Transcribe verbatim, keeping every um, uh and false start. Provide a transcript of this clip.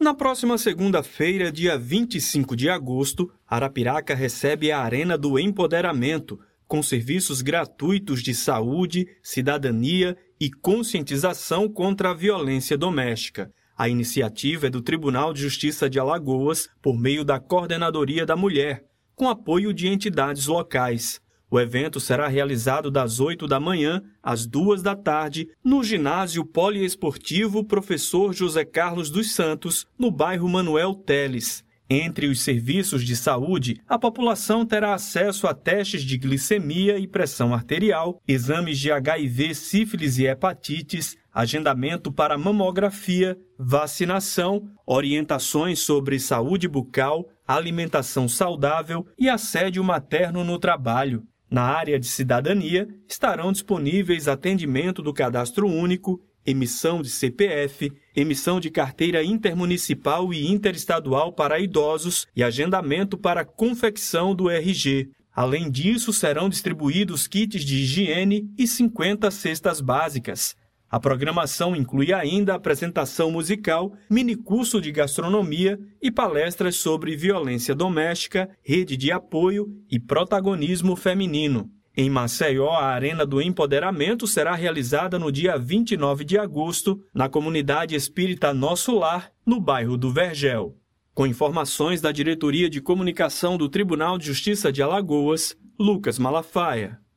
Na próxima segunda-feira, dia vinte e cinco de agosto, Arapiraca recebe a Arena do Empoderamento, com serviços gratuitos de saúde, cidadania e conscientização contra a violência doméstica. A iniciativa é do Tribunal de Justiça de Alagoas, por meio da Coordenadoria da Mulher, com apoio de entidades locais. O evento será realizado das oito da manhã às duas da tarde no ginásio poliesportivo Professor José Carlos dos Santos, no bairro Manuel Teles. Entre os serviços de saúde, a população terá acesso a testes de glicemia e pressão arterial, exames de H I V, sífilis e hepatites, agendamento para mamografia, vacinação, orientações sobre saúde bucal, alimentação saudável e assédio materno no trabalho. Na área de cidadania, estarão disponíveis atendimento do Cadastro Único, emissão de C P F, emissão de carteira intermunicipal e interestadual para idosos e agendamento para confecção do R G. Além disso, serão distribuídos kits de higiene e cinquenta cestas básicas. A programação inclui ainda apresentação musical, minicurso de gastronomia e palestras sobre violência doméstica, rede de apoio e protagonismo feminino. Em Maceió, a Arena do Empoderamento será realizada no dia vinte e nove de agosto, na comunidade espírita Nosso Lar, no bairro do Vergel. Com informações da Diretoria de Comunicação do Tribunal de Justiça de Alagoas, Lucas Malafaia.